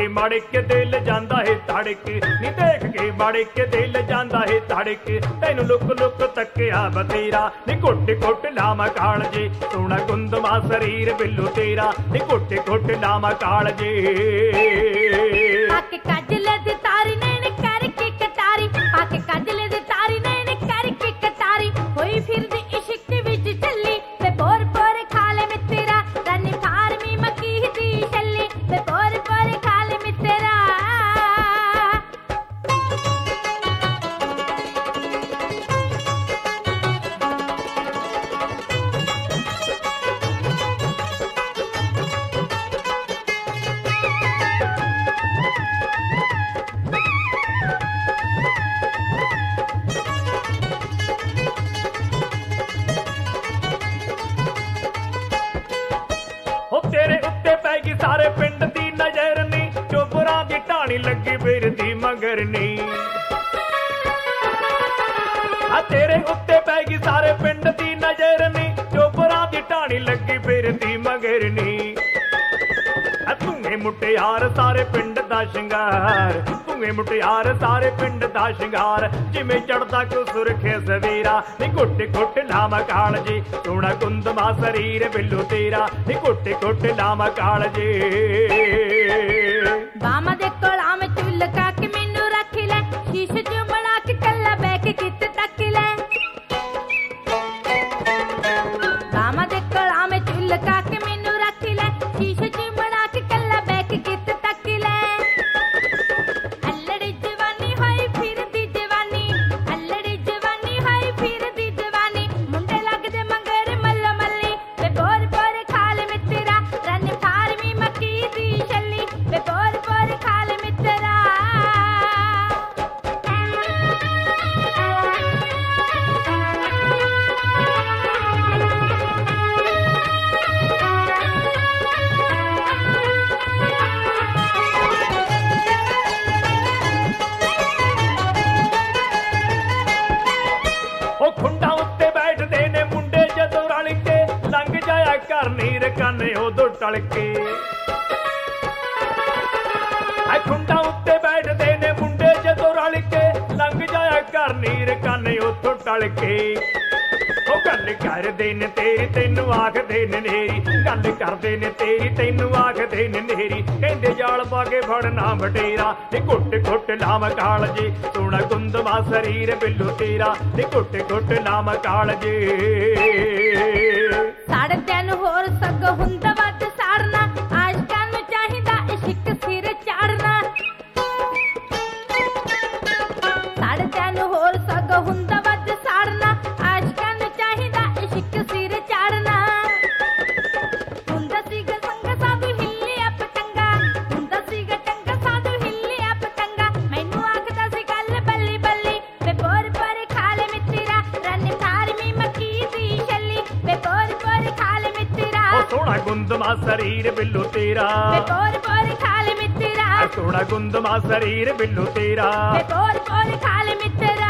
ਮਾੜੇ ਕੇ ਦਿਲ ਜਾਂਦਾ ਹੈ ਧੜਕ ਨੀ ਦੇਖ ਕੇ ਮਾੜੇ ਕੇ ਦਿਲ ਜਾਂਦਾ ਹੈ ਧੜਕ ਤੈਨੂੰ ਲੁਕ ਲੁਕ ਤੱਕਿਆ ਬਤੇਰਾ ਨੀ ਘੁੱਟ ਘੁੱਟ ਲਾਵਾਂ ਕਾਲ ਜੇ ਸੋਹਣਾ ਗੁੰਦਮਾ ਸਰੀਰ ਬਿੱਲੂ ਤੇਰਾ ਨੀ ਘੁੱਟ ਘੁੱਟ ਲਾਵਾਂ ਕਾਲ ਜੇ ਆਕੇ ਕਾਜਲੇ ਦੀ ਤਾਰੀ ਨੈਣ ਕਰਕੇ ਕਟਾਰੀ ਆਕੇ ਕਾਜਲੇ ਦੀ ਤਾਰੀ ਨੈਣ ਕਰਕੇ ਕਟਾਰੀ ਹੋਈ ਫਿਰਦੀ ਇਸ਼ਕ ਦੇ ਵਿੱਚ ਚੱਲੀ ਤੇ ਬੋਰ ਬੋਰ ਖਾ ਲੈ ਮਿੱਤਰਾ ਰੰਨ ਫਾਰਮੀ ਮੱਕੀ ਦੀ ਛੱਲੀ ਤੇ ਬੋਰ ਬੋਰ ਖਾ ਲੈ ਮਿੱਤਰਾ ਤੇਰੇ ਉੱਤੇ ਪੈ ਗਈ ਸਾਰੇ ਪਿੰਡ ਦੀ ਨਜ਼ਰ ਨੀ ਚੋਬਰਾਂ ਦੀ ਢਾਣੀ ਲੱਗੀ ਫਿਰਦੀ ਮਗਰ ਨੀ ਆ ਤੇਰੇ ਉੱਤੇ ਪੈ ਗਈ ਸਾਰੇ ਪਿੰਡ ਦੀ ਨਜ਼ਰ ਨੀ ਚੋਬਰਾਂ ਦੀ ਢਾਣੀ ਲੱਗੀ ਫਿਰਦੀ ਮਗਰ ਨੀ ਧੂਏ ਮੁਟਿਆਰ ਸਾਰੇ ਪਿੰਡ ਦਾ ਸ਼ਿੰਗਾਰ ਧੂਏ ਮੁਟਿਆਰ ਸਾਰੇ ਪਿੰਡ ਦਾ ਸ਼ਿੰਗਾਰ ਜਿਵੇਂ ਚੜਦਾ ਕੋ ਸੁਰਖੇ ਸਵੇਰਾ ਨੀ ਘੁੱਟ ਘੁੱਟ ਲਾਵਾਂ ਕਾਲ ਜੀ ਸੋਹਣਾ ਗੁੰਦਮਾ ਸਰੀਰ ਬਿੱਲੂ ਤੇਰਾ ਨੀ ਘੁੱਟ ਘੁੱਟ ਲਾਵਾਂ ਕਾਲ ਜੀ ਬਾਮਾ ਦੇ ਕੋਲਾਂ ਵਿੱਚ ਲਗਾ ਕੇ ਮੈਨੂੰ ਰੱਖ ਲੈ ਸ਼ੀਸ਼ੇ 'ਚ ਬਣਾ ਕੇ ਕੱਲਾ ਬਹਿ ਕੇ ਕਿਤੇ ਤੱਕ ਲੈ ਬਾਮਾ ਦੇ ਕੋਲਾਂ ਵਿੱਚ ਲਗਾ ਕੇ ਮੈਨੂੰ ਰੱਖ ਲੈ ਸ਼ੀਸ਼ੇ 'ਚ ਬਣਾ ਕੇ ਕੱਲਾ ਬਹਿ ਕੇ ਕਿਤੇ ਤੱਕ ਲੈ ਅੱਲੜੀ ਜਵਾਨੀ ਹੋਈ ਫਿਰਦੀ ਜਵਾਨੀ ਅੱਲੜੀ ਜਵਾਨੀ ਹੋਈ ਫਿਰਦੀ ਜਵਾਨੀ ਮੁੰਡੇ ਲੱਗਦੇ ਮੰਗਰ ਮੱਲ ਮੱਲੀ ਤੇ ਬੋਰ ਬੋਰ ਖਾ ਲੈ ਮਿੱਤਰਾ ਰੰਨ ਫਾਰਮੀ ਮੱਕੀ ਦੀ ਛੱਲੀ ਤੇ ਬੋਰ ਬੋਰ ਖਾ ਲੈ ਮਿੱਤਰਾ ਉਹ ਖੁੰਡਾ ਉੱਤੇ ਬੈਠਦੇ ਨੇ ਮੁੰਡੇ ਜਦੋਂ ਰਲ ਕੇ ਲੰਘ ਜਾਇਆ ਘਰ ਨੀਰ ਕੰਨੇ ਉਦੋਂ ਟਲ ਕੇ ਆ ਖੁੰਡਾ ਉੱਤੇ ਬੈਠਦੇ ਨੇ ਮੁੰਡੇ ਜਦੋਂ ਰਲ ਕੇ ਲੰਘ ਜਾਇਆ ਘਰ ਨੀਰ ਕੰਨੇ ਉਦੋਂ ਟਲ ਕੇ ਉਹ ਗੱਲ ਕਰਦੇ ਨੇ ਤੇਰੀ ਤੈਨੂੰ ਆਖਦੇ ਨੇ ਨੇਰੀ ਗੱਲ ਕਰਦੇ ਨੇ ਤੇਰੀ ਤੈਨੂੰ ਆਖਦੇ ਨੇ ਨੇਰੀ ਕਹਿੰਦੇ ਜਾਲ ਪਾ ਕੇ ਫੜਨਾ ਵਟੇਰਾ ਨੀ ਘੁੱਟ ਘੁੱਟ ਲਾਵਾਂ ਕਾਲ ਜੀ ਸੋਹਣਾ ਗੁੰਦਮਾ ਸਰੀਰ ਬਿੱਲੂ ਤੇਰਾ ਨੀ ਘੁੱਟ ਘੁੱਟ ਲਾਵਾਂ ਕਾਲ ਜੀ ਸਾੜੇ ਤੈਨੂੰ ਹੋਰ ਸੱਗ ਹੁੰਦਾ ਵੱਧ ਸਾੜਨਾ ਆਸ਼ਕਾਂ ਨੂੰ ਚਾਹੀਦਾ ਇਸ਼ਕ ਸਿਰ ਚਾੜਨਾ ਸਾੜੇ ਤੈਨੂੰ ਹੋਰ ਸੱਗ ਹੁੰਦਾ ਵੱਧ ਸਾੜਨਾ ਆਸ਼ਕਾਂ ਨੂੰ ਚਾਹੀਦਾ ਇਸ਼ਕ ਸਿਰ ਚਾੜਨਾ ਹੁੰਦਾ ਸੀਗਾ ਸੰਗ ਸਾਧੂ ਹਿੱਲਿਆ ਪਤੰਗਾ ਹੁੰਦਾ ਸੀਗਾ ਟੰਗਾ ਸਾਧੂ ਹਿੱਲਿਆ ਪਤੰਗਾ ਮੈਨੂੰ ਆਖਦਾ ਸੀ ਗੱਲ ਬੱਲੀ ਬੱਲੀ ਵੇ ਬੋਰ ਬੋਰ ਖਾ ਲੈ ਮਿੱਤਰਾ ਰੰਨ ਫਾਰਮੀ ਮੱਕੀ ਦੀ ਛੱਲੀ ਵੇ ਬੋਰ ਬੋਰ ਖਾ ਲੈ ਮਿੱਤਰਾ ਉਹ ਸੋਹਣਾ ਗੁੰਦਮਾ ਸਰੀਰ ਬਿੱਲੂ ਤੇਰਾ ਵੇ ਬੋਰ ਬੋਰ ਖਾ ਲੈ ਮਿੱਤਰਾ ਸੋਹਣਾ ਗੁੰਦਮਾ ਸਰੀਰ ਬਿੱਲੂ ਤੇਰਾ ਵੇ ਬੋਰ ਬੋਰ ਖਾ ਲੈ ਮਿੱਤਰਾ